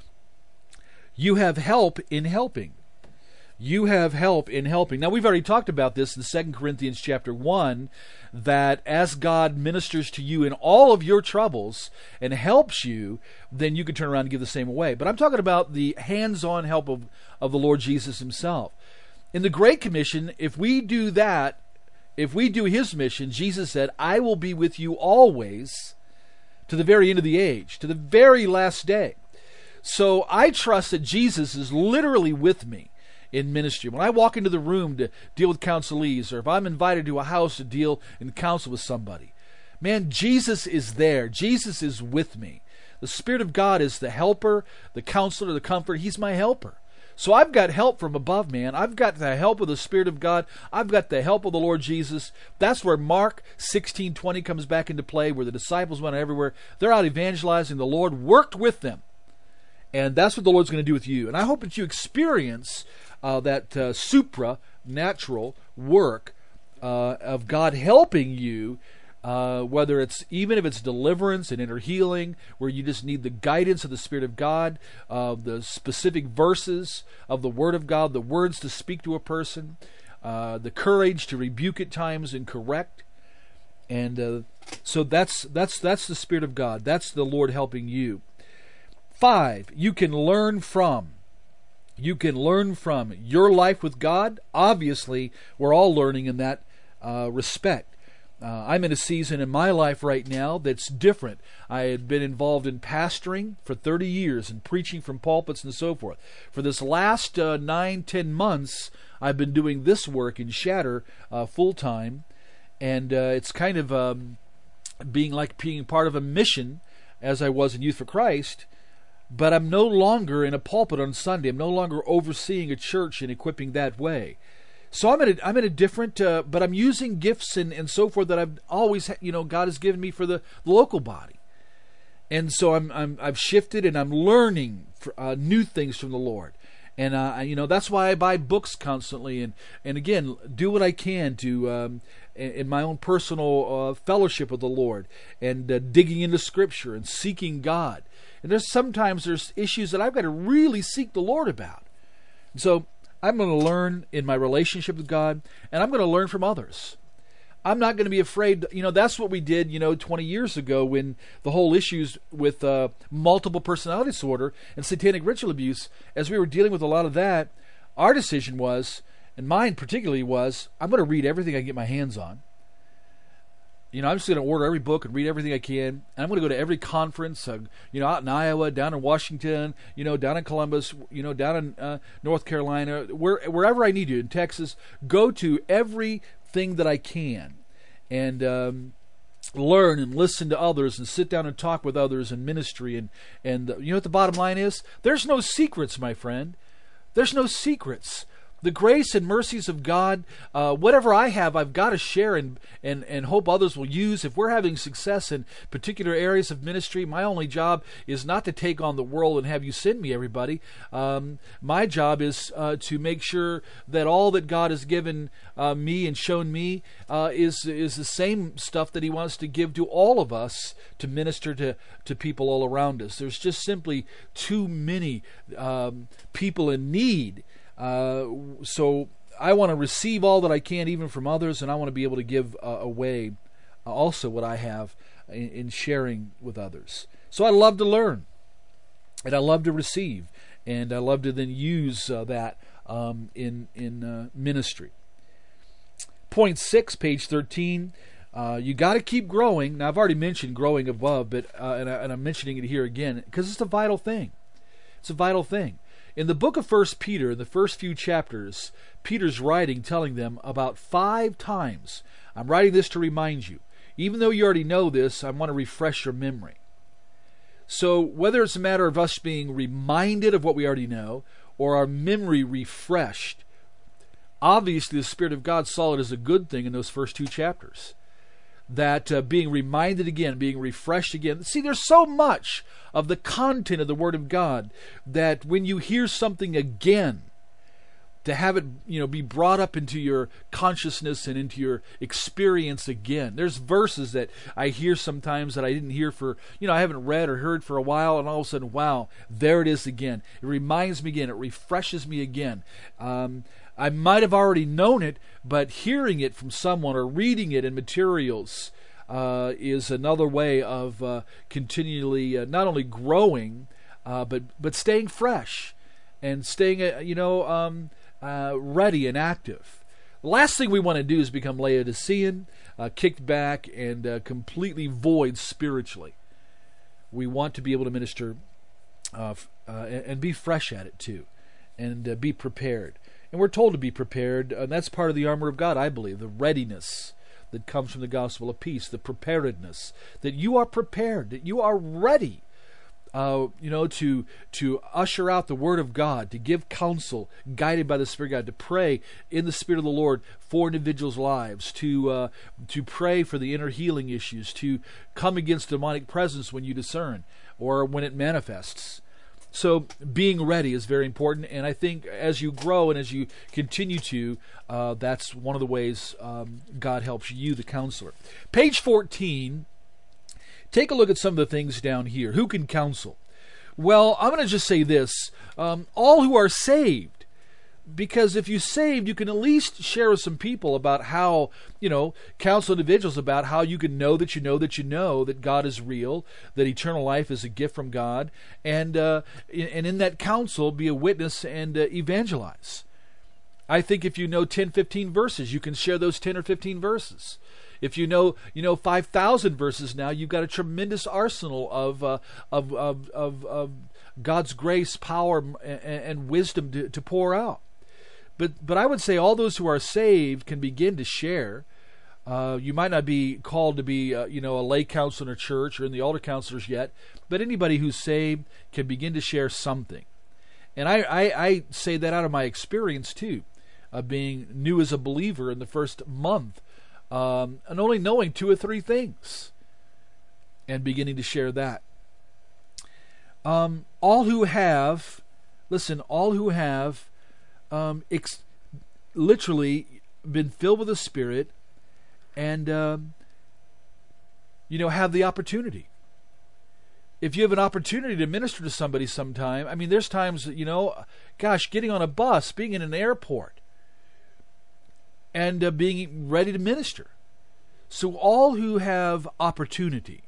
You have help in helping. You have help in helping. Now, we've already talked about this in Second Corinthians chapter one, that as God ministers to you in all of your troubles and helps you, then you can turn around and give the same away. But I'm talking about the hands-on help of, of the Lord Jesus himself. In the Great Commission, if we do that, if we do his mission, Jesus said, I will be with you always to the very end of the age, to the very last day. So I trust that Jesus is literally with me in ministry. When I walk into the room to deal with counselees, or if I'm invited to a house to deal and counsel with somebody, man, Jesus is there. Jesus is with me. The Spirit of God is the helper, the counselor, the comforter. He's my helper. So I've got help from above, man. I've got the help of the Spirit of God. I've got the help of the Lord Jesus. That's where Mark sixteen twenty comes back into play, where the disciples went everywhere. They're out evangelizing. The Lord worked with them. And that's what the Lord's going to do with you. And I hope that you experience uh, that uh, supranatural work uh, of God helping you Uh, whether it's, even if it's deliverance and inner healing, where you just need the guidance of the Spirit of God, uh, the specific verses of the Word of God, the words to speak to a person, uh, the courage to rebuke at times and correct. And uh, so that's that's that's the Spirit of God. That's the Lord helping you. Five, you can learn from. You can learn from your life with God. Obviously, we're all learning in that uh, respect. Uh, I'm in a season in my life right now that's different. I had been involved in pastoring for thirty years and preaching from pulpits and so forth. For this last uh, nine, ten months, I've been doing this work in Shatter uh, full time, and uh, it's kind of um, being like being part of a mission, as I was in Youth for Christ. But I'm no longer in a pulpit on Sunday. I'm no longer overseeing a church and equipping that way. So I'm in a, I'm in a different, uh, but I'm using gifts and, and so forth that I've always, you know, God has given me for the, the local body. And so I'm, I'm, I've shifted and I'm learning for, uh, new things from the Lord. And, uh, you know, that's why I buy books constantly. And, and again, do what I can to, um, in, in my own personal uh, fellowship with the Lord, and uh, digging into Scripture and seeking God. And there's sometimes there's issues that I've got to really seek the Lord about. And so I'm going to learn in my relationship with God, and I'm going to learn from others. I'm not going to be afraid. You know, that's what we did, you know, twenty years ago when the whole issues with uh, multiple personality disorder and satanic ritual abuse, as we were dealing with a lot of that, our decision was, and mine particularly was, I'm going to read everything I can get my hands on. You know, I'm just going to order every book and read everything I can. And I'm going to go to every conference, uh, you know, out in Iowa, down in Washington, you know, down in Columbus, you know, down in uh, North Carolina, where, wherever I need to, in Texas, go to everything that I can and um, learn and listen to others and sit down and talk with others in ministry. And, and uh, you know what the bottom line is? There's no secrets, my friend. There's no secrets. The grace and mercies of God, uh, whatever I have, I've got to share and, and, and hope others will use. If we're having success in particular areas of ministry, my only job is not to take on the world and have you send me everybody. Um, my job is uh, to make sure that all that God has given uh, me and shown me uh, is is the same stuff that He wants to give to all of us to minister to, to people all around us. There's just simply too many um, people in need. Uh, so I want to receive all that I can, even from others, and I want to be able to give uh, away uh, also what I have in, in sharing with others. So I love to learn, and I love to receive, and I love to then use uh, that um, in in uh, ministry. Point six, page thirteen. Uh, you got to keep growing. Now I've already mentioned growing above, but uh, and, I, and I'm mentioning it here again because it's a vital thing. It's a vital thing. In the book of First Peter, in the first few chapters, Peter's writing, telling them about five times. I'm writing this to remind you. Even though you already know this, I want to refresh your memory. So whether it's a matter of us being reminded of what we already know, or our memory refreshed, obviously the Spirit of God saw it as a good thing in those first two chapters. That uh, being reminded again, being refreshed again. See, there's so much of the content of the Word of God that when you hear something again, to have it, you know, be brought up into your consciousness and into your experience again. There's verses that I hear sometimes that I didn't hear for, you know, I haven't read or heard for a while, and all of a sudden, wow, there it is again. It reminds me again. It refreshes me again. Um, I might have already known it, but hearing it from someone or reading it in materials uh, is another way of uh, continually uh, not only growing, uh, but but staying fresh and staying, uh, you know, um, uh, ready and active. The last thing we want to do is become Laodicean, uh, kicked back, and uh, completely void spiritually. We want to be able to minister uh, uh, and, and be fresh at it too, and uh, be prepared. And we're told to be prepared, and that's part of the armor of God, I believe, the readiness that comes from the gospel of peace, the preparedness, that you are prepared, that you are ready, uh, you know, to to usher out the Word of God, to give counsel, guided by the Spirit of God, to pray in the Spirit of the Lord for individuals' lives, to uh, to pray for the inner healing issues, to come against demonic presence when you discern or when it manifests. So being ready is very important, and I think as you grow and as you continue to, uh, that's one of the ways um, God helps you, the counselor. Page fourteen, take a look at some of the things down here. Who can counsel? Well, I'm going to just say this. Um, all who are saved. Because if you saved, you can at least share with some people about how, you know, counsel individuals about how you can know that you know that you know that God is real, that eternal life is a gift from God, and uh, and in that counsel be a witness and uh, evangelize. I think if you know ten, fifteen verses, you can share those ten or fifteen verses. If you know, you know, five thousand verses now, you've got a tremendous arsenal of uh, of, of of of God's grace, power, and, and wisdom to, to pour out. But but I would say all those who are saved can begin to share. Uh, you might not be called to be uh, you know a lay counselor in a church or in the altar counselors yet, but anybody who's saved can begin to share something. And I, I, I say that out of my experience too, of being new as a believer in the first month, um, and only knowing two or three things, and beginning to share that. Um, all who have, listen, all who have Um, ex- literally been filled with the Spirit and, um, you know, have the opportunity. If you have an opportunity to minister to somebody sometime, I mean, there's times, you know, gosh, getting on a bus, being in an airport, and uh, being ready to minister. So all who have opportunity,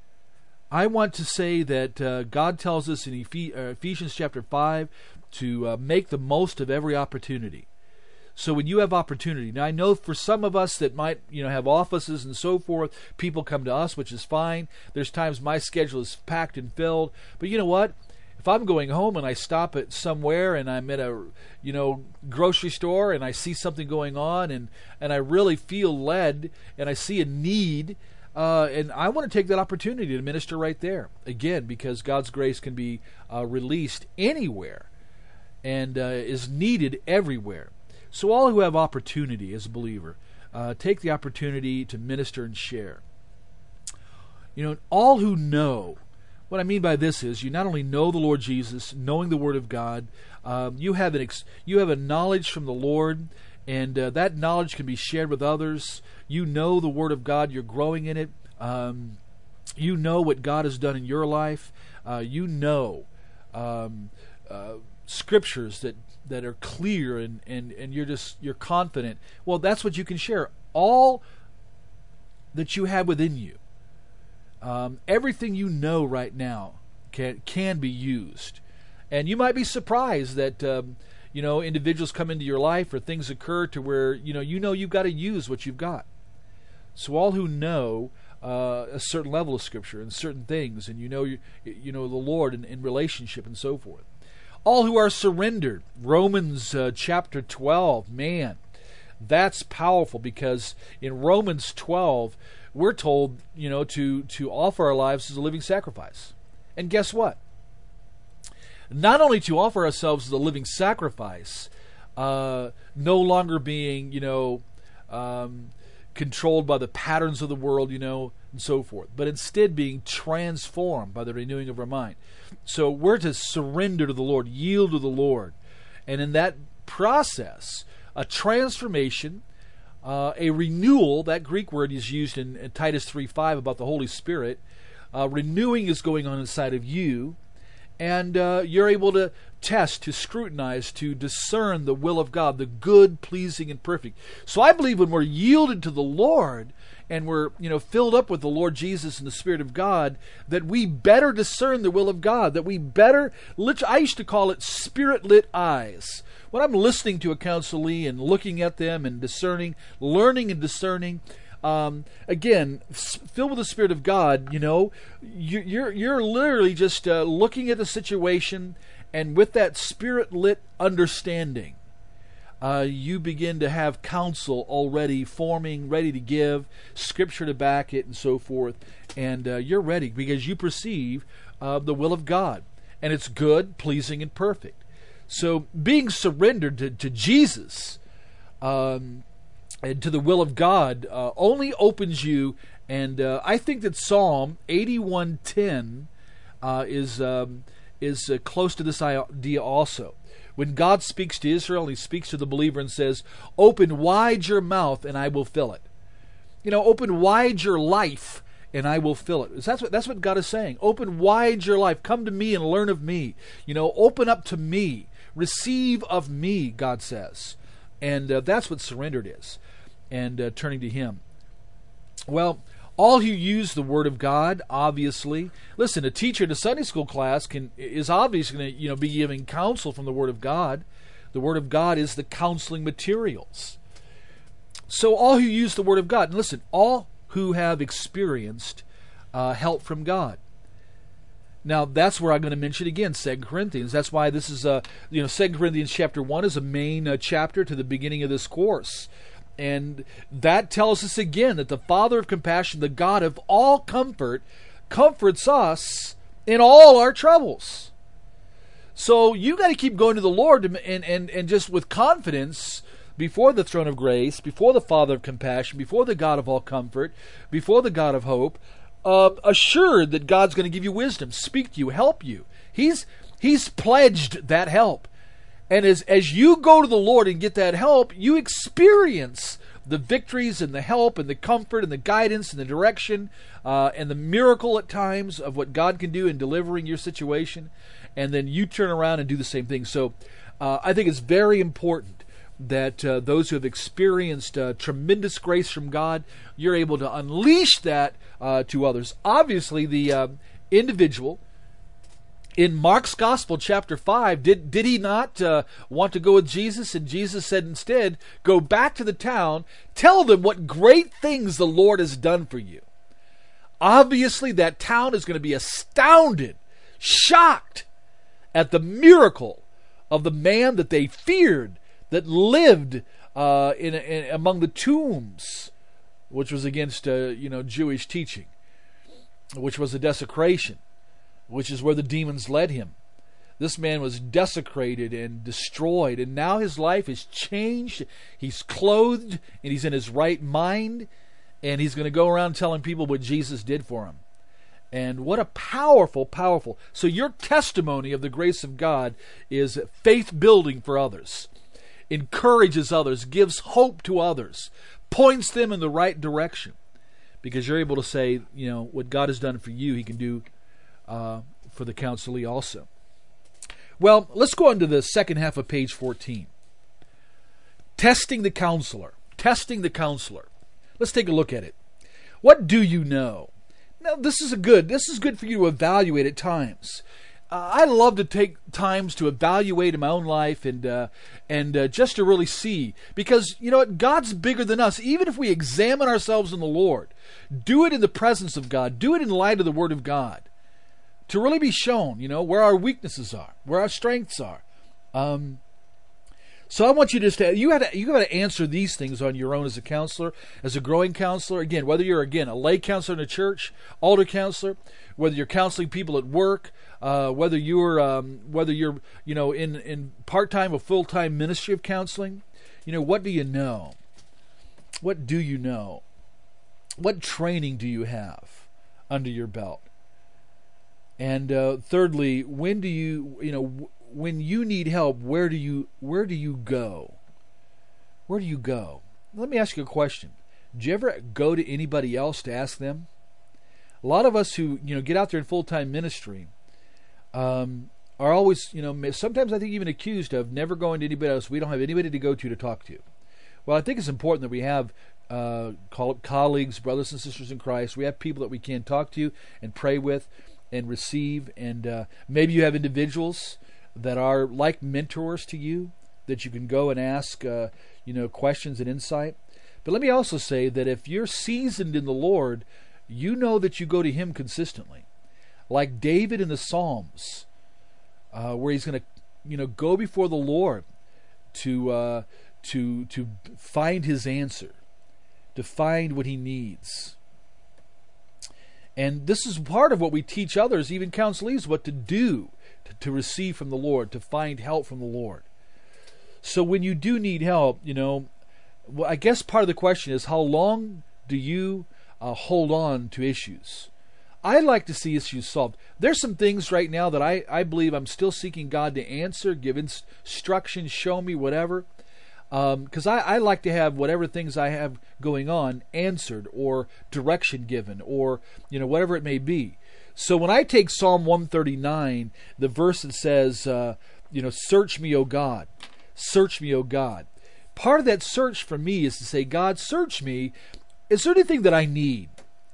I want to say that uh, God tells us in Ephes- uh, Ephesians chapter five to uh, make the most of every opportunity. So when you have opportunity, now I know for some of us that might, you know, have offices and so forth, people come to us, which is fine. There's times my schedule is packed and filled, but you know what? If I'm going home and I stop at somewhere and I'm at a, you know, grocery store and I see something going on and and I really feel led and I see a need. Uh, and I want to take that opportunity to minister right there. Again, because God's grace can be uh, released anywhere and uh, is needed everywhere. So all who have opportunity as a believer, uh, take the opportunity to minister and share. You know, all who know, what I mean by this is you not only know the Lord Jesus, knowing the Word of God, um, you have an ex- you have a knowledge from the Lord, and uh, that knowledge can be shared with others. You know the Word of God. You're growing in it. Um, you know what God has done in your life. Uh, you know um, uh, scriptures that, that are clear, and, and, and you're just you're confident. Well, that's what you can share. All that you have within you, um, everything you know right now can can be used. And you might be surprised that um, you know individuals come into your life or things occur to where you know you know you've got to use what you've got. So all who know uh, a certain level of Scripture and certain things, and you know you, you know the Lord in, in relationship and so forth. All who are surrendered. Romans uh, chapter twelve, man, that's powerful, because in Romans twelve we're told you know to to offer our lives as a living sacrifice. And guess what? Not only to offer ourselves as a living sacrifice, uh, no longer being you know. Um, controlled by the patterns of the world, you know, and so forth, but instead being transformed by the renewing of our mind. So we're to surrender to the Lord, yield to the Lord, and in that process, a transformation, uh, a renewal. That Greek word is used in, in Titus three five about the Holy Spirit. Uh, renewing is going on inside of you, and uh, you're able to test, to scrutinize, to discern the will of God, the good, pleasing, and perfect. So I believe when we're yielded to the Lord and we're you know filled up with the Lord Jesus and the Spirit of God, that we better discern the will of God, that we better, I used to call it spirit-lit eyes. When I'm listening to a counselee and looking at them and discerning, learning and discerning, Um, again, filled with the Spirit of God, you know, you, you're you're literally just uh, looking at the situation, and with that Spirit-lit understanding, uh, you begin to have counsel already forming, ready to give, Scripture to back it, and so forth, and uh, you're ready because you perceive uh, the will of God, and it's good, pleasing, and perfect. So being surrendered to, to Jesus, um, and to the will of God, uh, only opens you, and uh, I think that Psalm eighty-one ten uh, is um, is uh, close to this idea also. When God speaks to Israel, he speaks to the believer and says, open wide your mouth and I will fill it. You know, open wide your life and I will fill it. That's what, that's what God is saying. Open wide your life. Come to me and learn of me. You know, open up to me. Receive of me, God says. And uh, that's what surrendered is. And uh, turning to him. Well, all who use the Word of God, obviously, listen, a teacher in a Sunday school class can is obviously going to you know be giving counsel from the Word of God. The Word of God is the counseling materials. So all who use the Word of God, and listen, all who have experienced uh, help from God. Now that's where I'm going to mention again Second Corinthians. That's why this is a you know Second Corinthians chapter one is a main uh, chapter to the beginning of this course. And that tells us again that the Father of compassion, the God of all comfort, comforts us in all our troubles. So you got to keep going to the Lord and, and, and just with confidence before the throne of grace, before the Father of compassion, before the God of all comfort, before the God of hope, uh, assured that God's going to give you wisdom, speak to you, help you. He's, he's pledged that help. And as, as you go to the Lord and get that help, you experience the victories and the help and the comfort and the guidance and the direction uh, and the miracle at times of what God can do in delivering your situation. And then you turn around and do the same thing. So uh, I think it's very important that uh, those who have experienced uh, tremendous grace from God, you're able to unleash that uh, to others. Obviously, the uh, individual in Mark's Gospel, chapter five, did, did he not uh, want to go with Jesus? And Jesus said instead, go back to the town, tell them what great things the Lord has done for you. Obviously, that town is going to be astounded, shocked at the miracle of the man that they feared, that lived uh, in, in among the tombs, which was against uh, you know Jewish teaching, which was a desecration, which is where the demons led him. This man was desecrated and destroyed, and now his life is changed. He's clothed, and he's in his right mind, and he's going to go around telling people what Jesus did for him. And what a powerful, powerful... So your testimony of the grace of God is faith-building for others, encourages others, gives hope to others, points them in the right direction, because you're able to say, you know, what God has done for you, he can do Uh, for the counselee also. Well, let's go on to the second half of page fourteen. Testing the counselor. Testing the counselor. Let's take a look at it. What do you know? Now, this is a good. This is good for you to evaluate at times. Uh, I love to take times to evaluate in my own life and uh, and uh, just to really see, because you know what, God's bigger than us. Even if we examine ourselves in the Lord, do it in the presence of God, do it in light of the Word of God, to really be shown, you know, where our weaknesses are, where our strengths are. Um, so I want you to just, you had to, you got to answer these things on your own as a counselor, as a growing counselor. Again, whether you're, again, a lay counselor in a church, altar counselor, whether you're counseling people at work, uh, whether you're, um, whether you're, you know, in, in part-time or full-time ministry of counseling, you know, what do you know? What do you know? What training do you have under your belt? And uh, thirdly, when do you, you know, when you need help, where do you, where do you go? Where do you go? Let me ask you a question. Do you ever go to anybody else to ask them? A lot of us who, you know, get out there in full-time ministry um, are always, you know, sometimes I think even accused of never going to anybody else. We don't have anybody to go to to talk to. Well, I think it's important that we have uh, colleagues, brothers and sisters in Christ. We have people that we can talk to and pray with and receive, and uh, maybe you have individuals that are like mentors to you that you can go and ask uh, you know questions and insight. But let me also say that if you're seasoned in the Lord, you know that you go to him consistently, like David in the Psalms, uh, where he's going to you know go before the Lord to uh, to to find his answer, to find what he needs. And this is part of what we teach others, even counselees, what to do to, to receive from the Lord, to find help from the Lord. So when you do need help, you know, well, I guess part of the question is, how long do you uh, hold on to issues? I like to see issues solved. There's some things right now that I, I believe I'm still seeking God to answer, give instructions, show me, whatever. Because um, I, I like to have whatever things I have going on answered or direction given or, you know, whatever it may be. So when I take Psalm one thirty-nine, the verse that says, uh, you know, search me, O God, search me, O God. Part of that search for me is to say, God, search me. Is there anything that I need?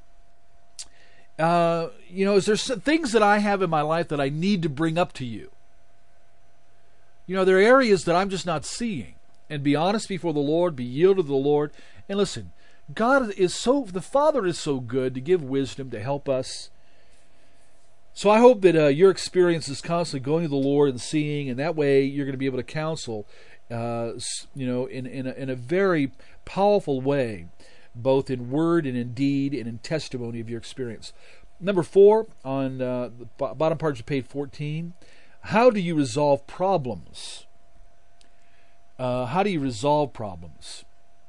Uh, you know, is there some things that I have in my life that I need to bring up to you? You know, there are areas that I'm just not seeing. And be honest before the Lord, be yielded to the Lord. And listen, God is so, the Father is so good to give wisdom, to help us. So I hope that uh, your experience is constantly going to the Lord and seeing, and that way you're going to be able to counsel, uh, you know, in, in, a, in a very powerful way, both in word and in deed and in testimony of your experience. Number four, on uh, the bottom part of page fourteen, how do you resolve problems? Uh, how do you resolve problems?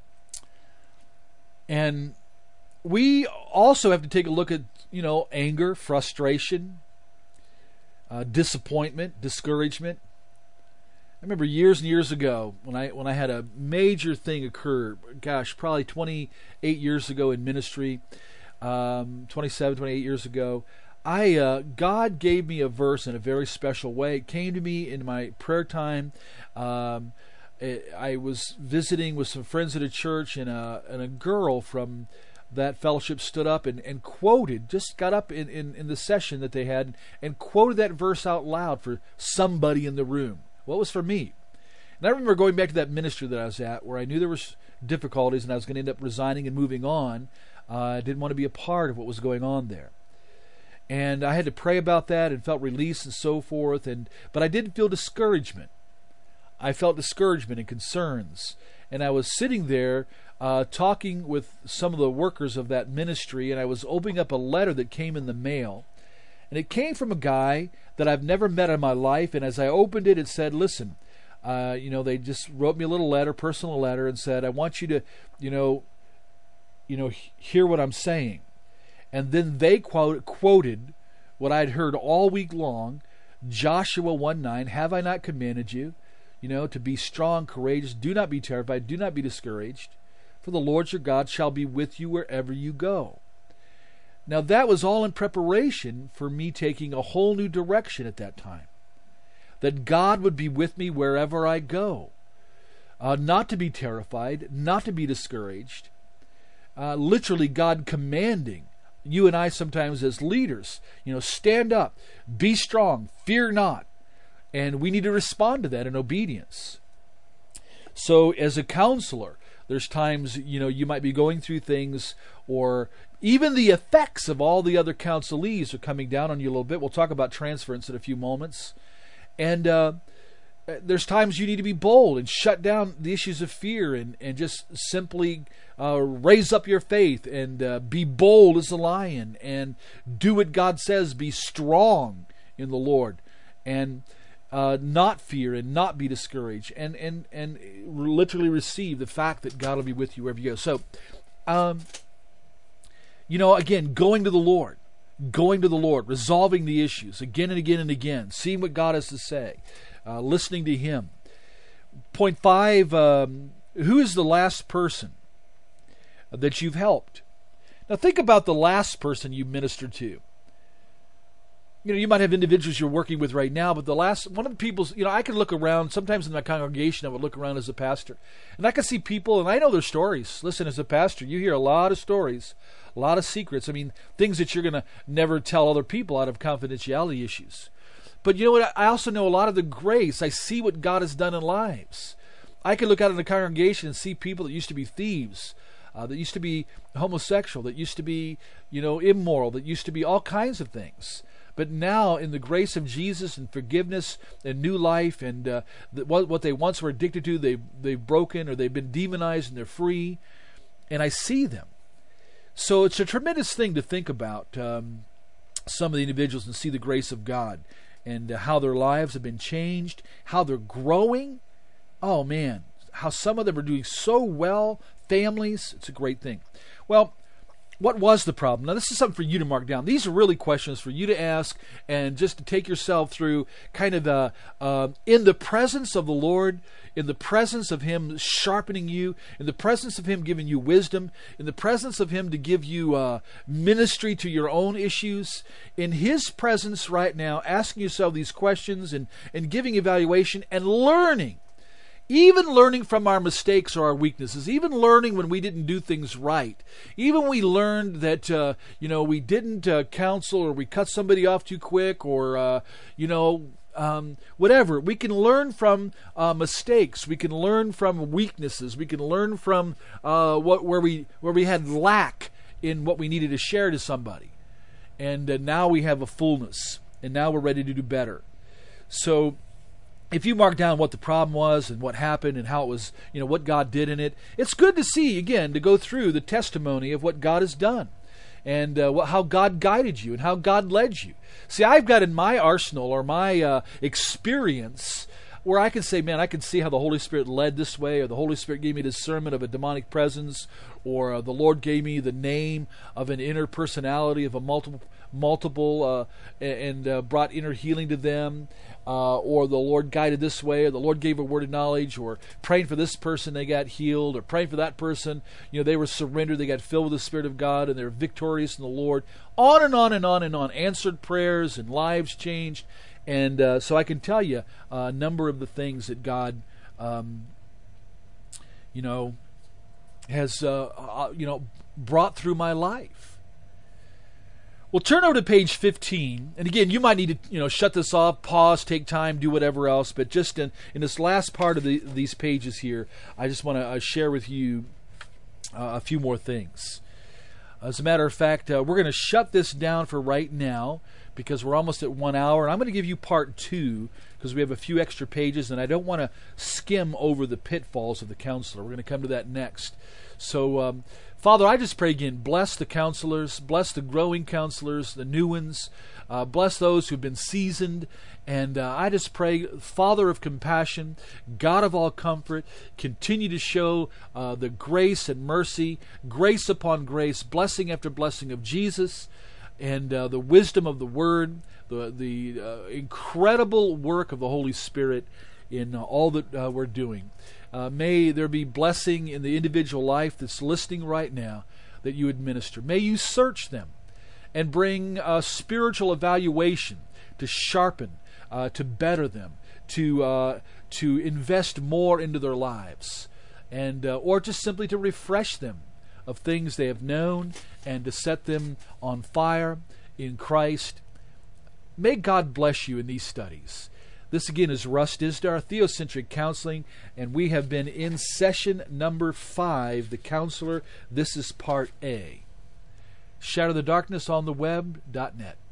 And we also have to take a look at, you know, anger, frustration, uh, disappointment, discouragement. I remember years and years ago when I when I had a major thing occur, gosh, probably twenty-eight years ago in ministry, um, twenty-seven, twenty-eight years ago, I uh, God gave me a verse in a very special way. It came to me in my prayer time. Um, it, I was visiting with some friends at a church, and a, and a girl from that fellowship stood up and, and quoted, just got up in, in, in the session that they had, and quoted that verse out loud for somebody in the room. Well, it was for me. And I remember going back to that ministry that I was at, where I knew there was difficulties and I was going to end up resigning and moving on. Uh, I didn't want to be a part of what was going on there. And I had to pray about that and felt release and so forth. And but I did feel discouragement. I felt discouragement and concerns. And I was sitting there uh, talking with some of the workers of that ministry, and I was opening up a letter that came in the mail. And it came from a guy that I've never met in my life. And as I opened it, it said, listen, uh, you know, they just wrote me a little letter, personal letter, and said, I want you to, you know, you know, hear what I'm saying. And then they quote, quoted what I'd heard all week long, Joshua one nine, have I not commanded you, you know, to be strong, courageous, do not be terrified, do not be discouraged, for the Lord your God shall be with you wherever you go. Now that was all in preparation for me taking a whole new direction at that time. That God would be with me wherever I go. Uh, not to be terrified, not to be discouraged. Uh, literally God commanding you and I sometimes as leaders, you know, stand up, be strong, fear not. And we need to respond to that in obedience. So as a counselor, there's times, you know, you might be going through things, or even the effects of all the other counselees are coming down on you a little bit. We'll talk about transference in a few moments. And uh, there's times you need to be bold and shut down the issues of fear and, and just simply uh, raise up your faith and uh, be bold as a lion and do what God says. Be strong in the Lord and uh, not fear and not be discouraged and, and, and literally receive the fact that God will be with you wherever you go. So, um, you know, again, going to the Lord, going to the Lord, resolving the issues again and again and again, seeing what God has to say, uh, listening to Him. Point five, um, who is the last person that you've helped? Now think about the last person you ministered to. You know, you might have individuals you're working with right now, but the last, one of the people's, you know, I could look around, sometimes in my congregation I would look around as a pastor, and I could see people, and I know their stories. Listen, as a pastor, you hear a lot of stories, a lot of secrets. I mean, things that you're going to never tell other people out of confidentiality issues. But you know what? I also know a lot of the grace. I see what God has done in lives. I could look out in the congregation and see people that used to be thieves, uh, that used to be homosexual, that used to be, you know, immoral, that used to be all kinds of things. But now, in the grace of Jesus and forgiveness and new life, and uh, the, what, what they once were addicted to, they, they've broken, or they've been demonized, and they're free. And I see them. So it's a tremendous thing to think about um, some of the individuals and see the grace of God and uh, how their lives have been changed, how they're growing. Oh, man, how some of them are doing so well, families. It's a great thing. Well, what was the problem? Now, this is something for you to mark down. These are really questions for you to ask and just to take yourself through kind of the, uh, in the presence of the Lord, in the presence of Him sharpening you, in the presence of Him giving you wisdom, in the presence of Him to give you uh, ministry to your own issues, in His presence right now, asking yourself these questions and, and giving evaluation and learning. Even learning from our mistakes or our weaknesses, even learning when we didn't do things right, even when we learned that, uh, you know, we didn't uh, counsel or we cut somebody off too quick or, uh, you know, um, whatever. We can learn from uh, mistakes. We can learn from weaknesses. We can learn from uh, what where we where we had lack in what we needed to share to somebody. And uh, now we have a fullness, and now we're ready to do better. So if you mark down what the problem was and what happened and how it was, you know, what God did in it, it's good to see, again, to go through the testimony of what God has done and uh, what, how God guided you and how God led you. See, I've got in my arsenal or my uh, experience where I can say, man, I can see how the Holy Spirit led this way, or the Holy Spirit gave me discernment of a demonic presence, or uh, the Lord gave me the name of an inner personality of a multiple, multiple uh, and uh, brought inner healing to them. Uh, or the Lord guided this way, or the Lord gave a word of knowledge, or praying for this person, they got healed, or praying for that person, you know, they were surrendered, they got filled with the Spirit of God, and they're victorious in the Lord. On and on and on and on. Answered prayers and lives changed. And uh, so I can tell you uh, a number of the things that God, um, you know, has, uh, uh, you know, brought through my life. Well, turn over to page fifteen, and again, you might need to, you know, shut this off, pause, take time, do whatever else, but just in, in this last part of the, these pages here, I just want to uh, share with you uh, a few more things. As a matter of fact, uh, we're going to shut this down for right now because we're almost at one hour, and I'm going to give you part two because we have a few extra pages, and I don't want to skim over the pitfalls of the counselor. We're going to come to that next. So, um, Father, I just pray again, bless the counselors, bless the growing counselors, the new ones, uh, bless those who've been seasoned, and uh, I just pray, Father of compassion, God of all comfort, continue to show uh, the grace and mercy, grace upon grace, blessing after blessing of Jesus, and uh, the wisdom of the Word, the, the uh, incredible work of the Holy Spirit in uh, all that uh, we're doing. Uh, may there be blessing in the individual life that's listening right now that you administer. May you search them and bring uh, spiritual evaluation to sharpen, uh, to better them, to uh, to invest more into their lives, and uh, or just simply to refresh them of things they have known and to set them on fire in Christ. May God bless you in these studies. This again is Russ Dizdar, Theocentric Counseling, and we have been in session number five, The Counselor. This is part A. shatter the darkness on the web dot net.